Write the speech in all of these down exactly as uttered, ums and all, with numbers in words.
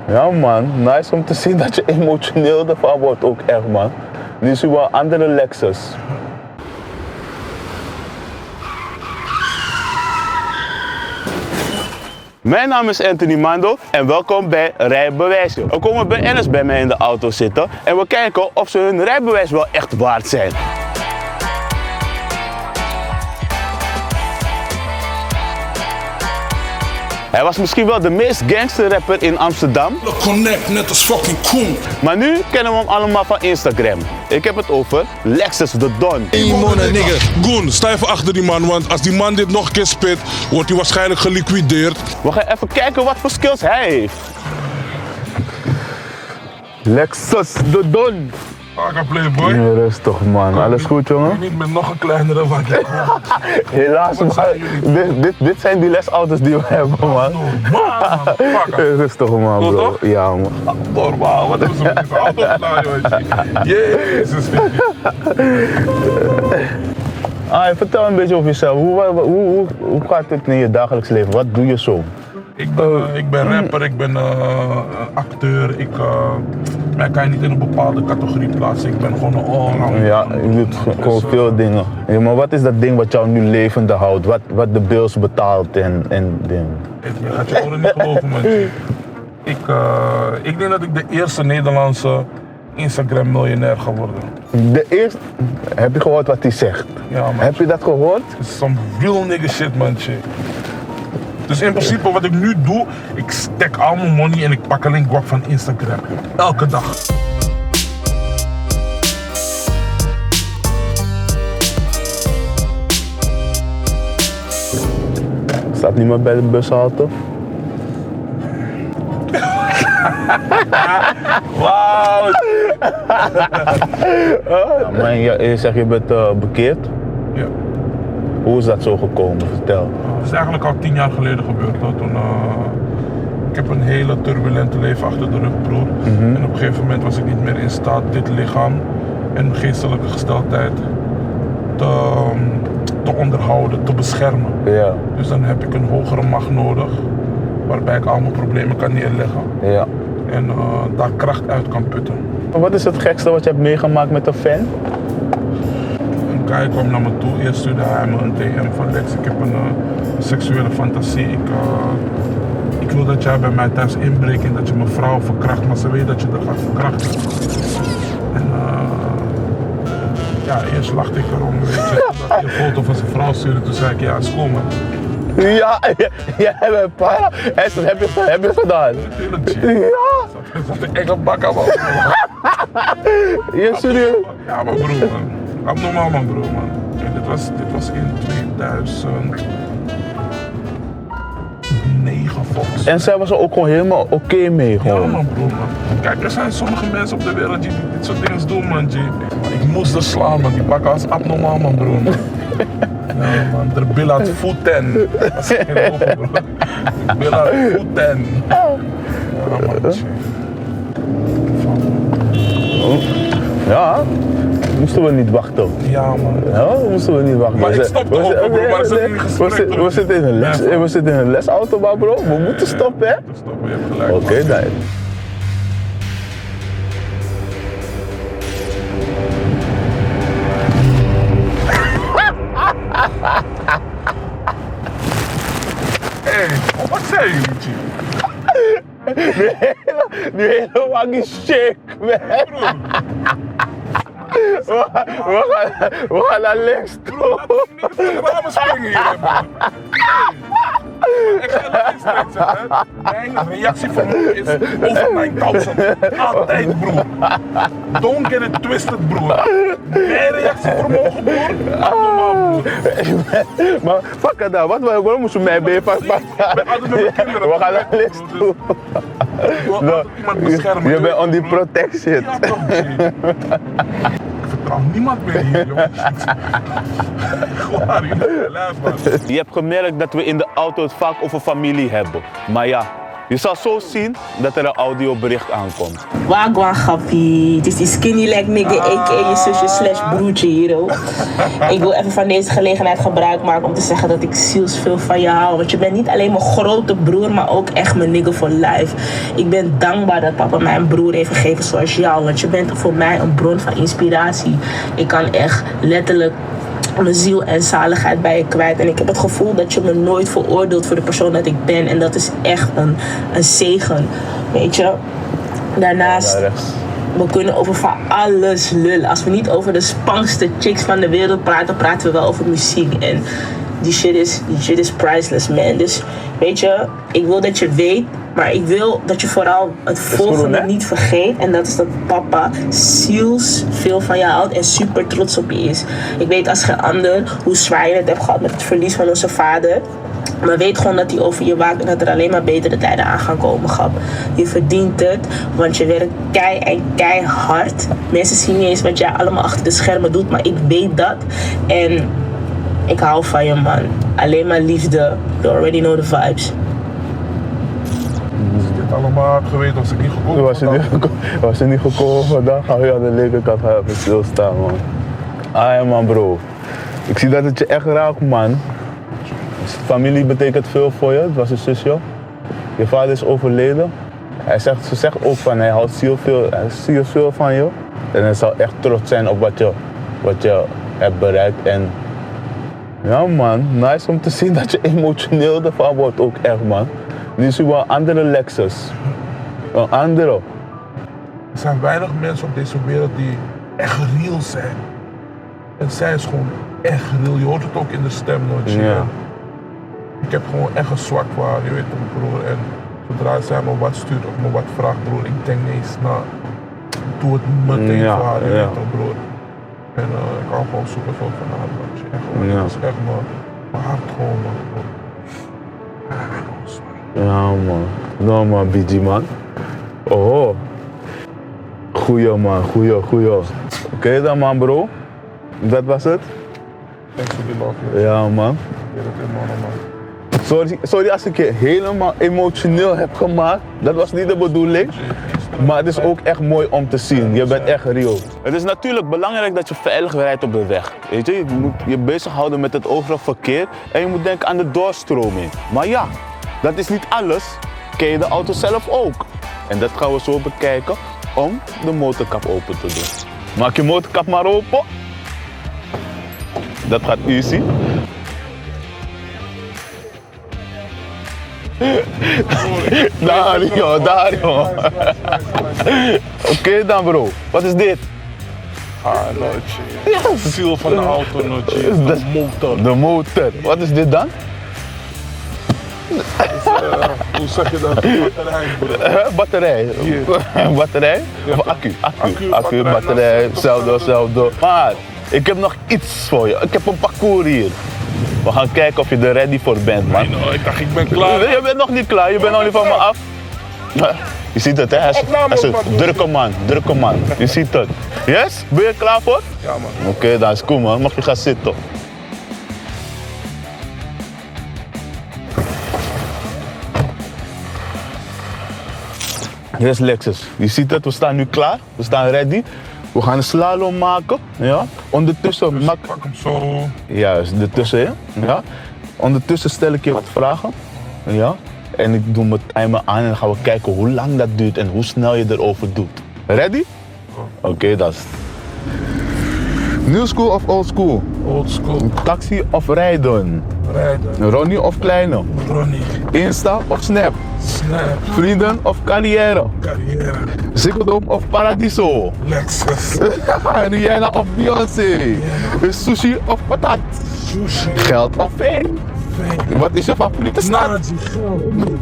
Ja man, nice om te zien dat je emotioneel ervan wordt ook echt man. Nu is wel een andere Lexus. Mijn naam is Anthony Mando en welkom bij Rijbewijsje. Er komen B N'ers bij mij in de auto zitten en we kijken of ze hun rijbewijs wel echt waard zijn. Hij was misschien wel de meest gangster rapper in Amsterdam. Connect, net als fucking Koen. Maar nu kennen we hem allemaal van Instagram. Ik heb het over Lexus the Don. Hey man, nigga. Goon, sta even achter die man, want als die man dit nog een keer spit, wordt hij waarschijnlijk geliquideerd. We gaan even kijken wat voor skills hij heeft. Lexus the Don. Akka playboy. Ja, rustig man, alles goed jongen? Niet met nog een kleinere wat. Helaas man, dit, dit, dit zijn die lesauto's die we hebben man. Man, rustig man bro. Ja man. Normaal, wat hebben ze met deze auto gedaan joh? Jezus. Ah, vertel een beetje over jezelf. Hoe, hoe, hoe, hoe gaat het in je dagelijks leven? Wat doe je zo? Ik ben, uh, ik ben rapper, ik ben uh, acteur, ik uh, mij kan je niet in een bepaalde categorie plaatsen. Ik ben gewoon een allrounder. Ja, je doet gewoon dus, veel uh, dingen. Ja, maar wat is dat ding wat jou nu levende houdt? Wat, wat de bills betaalt en, en dingen? Je gaat je oren niet geloven man. Ik, uh, ik denk dat ik de eerste Nederlandse Instagram miljonair geworden. De eerste? Heb je gehoord wat hij zegt? Ja man. Heb je dat gehoord? Het is some real nigga shit man. Shit. Dus in principe wat ik nu doe, ik stek al mijn money en ik pak alleen guap van Instagram. Elke dag. Staat niemand bij de bushalte? Wauw! Ja, maar je, je zegt je bent uh, bekeerd? Ja. Hoe is dat zo gekomen? Vertel. Het is eigenlijk al tien jaar geleden gebeurd. Hoor. Toen, uh, ik heb een hele turbulente leven achter de rug, broer. Mm-hmm. En op een gegeven moment was ik niet meer in staat dit lichaam en geestelijke gesteldheid te, te onderhouden, te beschermen. Ja. Dus dan heb ik een hogere macht nodig, waarbij ik al mijn problemen kan neerleggen. Ja. En uh, daar kracht uit kan putten. Wat is het gekste wat je hebt meegemaakt met een fan? Een guy kwam naar me toe, eerst stuurde hij me een D M van Lex, ik heb een uh, seksuele fantasie. Ik, uh, ik wil dat jij bij mij thuis inbreekt en dat je mijn vrouw verkracht, maar ze weet dat je dat gaat verkrachten. En uh, ja, eerst lachte ik erom, weet je, dat hij een foto van zijn vrouw stuurde, toen zei ik ja, is cool man. Ja, jij bent een paar. Heb je, heb je gedaan? Natuurlijk, G. Ja. Dat zat een enge bak aan me. Je serieus? Ja, maar broer man. Abnormaal man broer man. En dit was, dit was in tweeduizend negen volgens. En zij was er ook gewoon helemaal oké okay mee gewoon? Ja man broer man. Kijk, er zijn sommige mensen op de wereld die dit soort dingen doen man G. Maar ik moest er slaan man, die bak was abnormaal man broer man. Ja man, de bil had voeten. Dat is geen ogen broer. De bil had voeten. Ja man G. Ja, moesten we niet wachten. Ja man. Ja, moesten we niet wachten. Maar ik stopte ook bro, maar we zitten in gesprek. We, we, we zitten in een les, we zitten in een lesauto maar bro, we moeten stoppen hè. We moeten stoppen, je hebt gelijk. Oké, okay, dan. Hé, hey, wat zei je Luigi? Nu hele, nu helemaal die shake, man. We, we, gaan, we gaan naar links toe. Waarom springen hier, man? Ik ga naar links trekken, hè. Mijn reactievermogen is over negen duizend. Altijd, broer. Don't get it twisted, broer. Mijn reactievermogen, broer. Abnormaal, broer. Maar fuck het dan, wat, waarom moesten we mij bij vastpakken? Ik ben altijd met mijn kinderen. We gaan naar links toe. No, iemand beschermen. Je bent on die protection. Ja, toch, ik vertrouw niemand meer hier, jongens. Gewoon, jullie lijf, man. Je hebt gemerkt dat we in de auto het vaak over familie hebben. Maar ja, Je zal zo zien dat er een audiobericht aankomt. Wagwan gappie. Het is die skinny leg nigga, a k a je zusje slash broertje hier ook. Ik wil even van deze gelegenheid gebruik maken om te zeggen dat ik zielsveel van je hou. Want je bent niet alleen mijn grote broer, maar ook echt mijn nigga for life. Ik ben dankbaar dat papa mij een broer heeft gegeven zoals jou. Want je bent voor mij een bron van inspiratie. Ik kan echt letterlijk mijn ziel en zaligheid bij je kwijt. En ik heb het gevoel dat je me nooit veroordeelt voor de persoon dat ik ben. En dat is echt een, een zegen. Weet je? Daarnaast, Ja, rechts. we kunnen over van alles lullen. Als we niet over de spangste chicks van de wereld praten, praten we wel over muziek. En die shit is, die shit is priceless, man. Dus weet je, ik wil dat je weet, maar ik wil dat je vooral het volgende niet vergeet. En dat is dat papa ziels veel van je houdt en super trots op je is. Ik weet als geen ander hoe zwaar je het hebt gehad met het verlies van onze vader. Maar weet gewoon dat hij over je waakt en dat er alleen maar betere tijden aan gaan komen, grap. Je verdient het, want je werkt kei en keihard. Mensen zien niet eens wat jij allemaal achter de schermen doet, maar ik weet dat. En ik hou van je, man. Alleen maar liefde. You already know the vibes. Als ik dit allemaal had geweten, was ik niet gekomen. Was je niet, geko- was je niet gekomen vandaag, hou je aan de linkerkant gaan even stilstaan, man. Ah ja, man, bro. Ik zie dat het je echt raakt, man. Familie betekent veel voor je. Het was een zusje. Je vader is overleden. Hij zegt, ze zegt ook van hij houdt ziel veel, hij ziel veel van je. En hij zal echt trots zijn op wat je, wat je hebt bereikt. En ja, man, nice om te zien dat je emotioneel ervan wordt ook echt, man. Nu zie je wel andere Lexus. Een andere. Er zijn weinig mensen op deze wereld die echt real zijn. En zij is gewoon echt real. Je hoort het ook in de stem, nooit. Ja. Ik heb gewoon echt een zwak voor haar, je weet toch, broer. En zodra zij me wat stuurt of me wat vraagt, broer, ik denk niet eens na. Doe het meteen Ja, voor haar, je ja. weet toch, broer. En uh, ik hou gewoon super veel van haar, man. Echt, gewoon, Ja. dat is echt mijn, mijn hart gewoon, man. Broer. Ja, gewoon zwak. Ja, man. Nou, man, B G, man. Oh. Goeie, man. Goeie, goeie. Oké okay, dan, man, bro. Dat was het? Thanks for the love, Ja, man. je weet het helemaal, man. Sorry, sorry als ik je helemaal emotioneel heb gemaakt. Dat was niet de bedoeling. Maar het is ook echt mooi om te zien. Je bent echt real. Het is natuurlijk belangrijk dat je veilig rijdt op de weg. Weet je, je moet je bezighouden met het overige verkeer. En je moet denken aan de doorstroming. Maar ja, dat is niet alles. Ken je de auto zelf ook? En dat gaan we zo bekijken om de motorkap open te doen. Maak je motorkap maar open. Dat gaat easy. Daar joh, daar joh. Oké okay, dan bro, wat is dit? Ah, Notje. Ja, de ziel van de auto, Notje. De motor. De motor. Wat is dit dan? Dus, uh, hoe zeg je dat? Batterij, broer. Batterij. Batterij? Of accu? Accu, Accu, accu batterij, batterij, nou, hetzelfde, hetzelfde. Maar ik heb nog iets voor je. Ik heb een parcours hier. We gaan kijken of je er ready voor bent, man. Nee, no, ik dacht, ik ben klaar. Je bent nog niet klaar, je bent nog niet van me af. Je ziet het, hè? Hij is, hij is een drukke man, drukke man. Je ziet het. Yes? Ben je klaar voor? Ja, man. Oké, okay, dat is cool, man. Mag je gaan zitten. Hier is Lexus. Je ziet het, we staan nu klaar. We staan ready. We gaan een slalom maken. Ja. Ondertussen Dus maak... ik pak hem zo. Juist, ertussen. Ja. Ja. Ondertussen stel ik je wat vragen. Ja. En ik doe mijn timer aan en dan gaan we kijken hoe lang dat duurt en hoe snel je erover doet. Ready? Oké, okay, dat is het. New school of old school? Old school. Taxi of rijden? Rijden. Ronnie of Kleine? Ronnie. Insta of Snap? Snap. Vrienden of carrière? Carrière. Ziggo Dome of Paradiso? Lexus. Rihanna of Beyoncé? Sushi of patat? Sushi. Geld of fame? Fame. Wat is je favoriete stad? Nazi. Geld.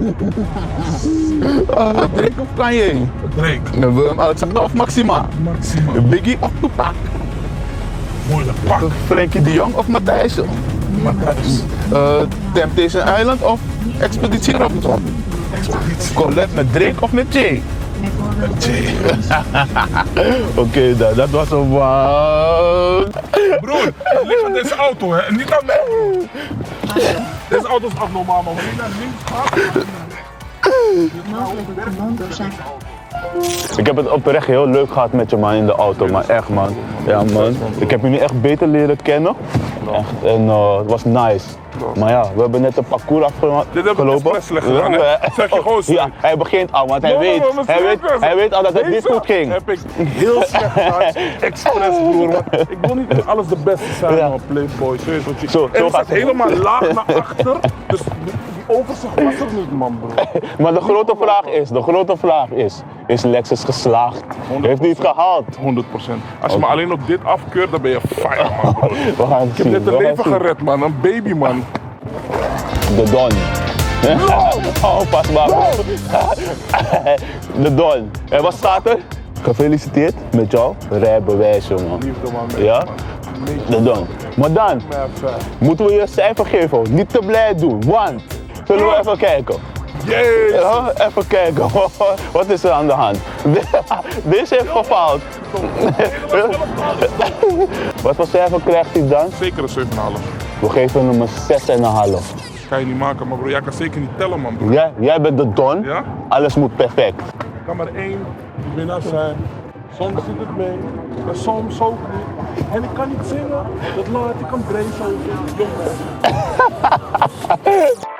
Uh, Drake of Kanye? Drake. Willem Alexander of Maxima? Maxima. Biggie of Tupac? Moeilijk pak. Frenkie de Jong of Matthijs? Matthijs. Uh, Temptation Island of Expeditie Robinson? Expeditie. Colette met Drake of met Jay? Jay. Oké, okay, dat, dat was een wow. Broer, het ligt aan deze auto, hè. En niet aan mij, broer. Deze auto is abnormaal, maar wanneer je naar links gaat, dan ga je naar rechts. Mogelijk commando zijn. Ik heb het oprecht heel leuk gehad met je man in de auto, maar echt man. Ja man, ik heb je nu echt beter leren kennen. Echt, en uh, het was nice. Maar ja, we hebben net een parcours afgelopen. Dit heb ik expres slecht gedaan, hè? Zeg je gewoon Ja, hij begint al, want hij, No, no, weet, no, no, hij, weet, serieus. hij weet al dat het niet Deze goed ging. heb ik heel slecht gedaan. Expres, broer. Want ik wil niet dat alles de beste zijn, Ja. man. Playboy. Je weet wat je... Zo, en zo het staat gaat het. helemaal laag naar achter. Dus die die overzicht was er niet, man, bro. Maar de grote vraag is, de grote vraag is, is Lexus geslaagd? Heeft hij het gehaald? honderd procent. Als je me alleen op dit afkeurt, dan ben je fire, man, bro. We gaan het Ik heb zien. net we een gaan leven het zien. gered, man. Een baby, man. De Don. Oh, pas maar. De Don. En wat staat er? Gefeliciteerd met jouw rijbewijs, man. Liefde, man. Ja? De Don. Maar dan moeten we je cijfer geven. Niet te blij doen, want zullen we even kijken. Jezus. Ja, even kijken. Wat is er aan de hand? Deze heeft gefaald. Wat voor cijfer krijgt hij dan? Zeker een zeven komma vijf. We geven hem een zes komma vijf. Kan je niet maken, maar bro, jij kan zeker niet tellen, man, bro. Jij, jij bent de Don. Ja? Alles moet perfect. Kan maar één winnaar zijn. Soms zit het mee, en soms ook niet. En ik kan niet zingen, dat laat ik een brain zo. Jongen.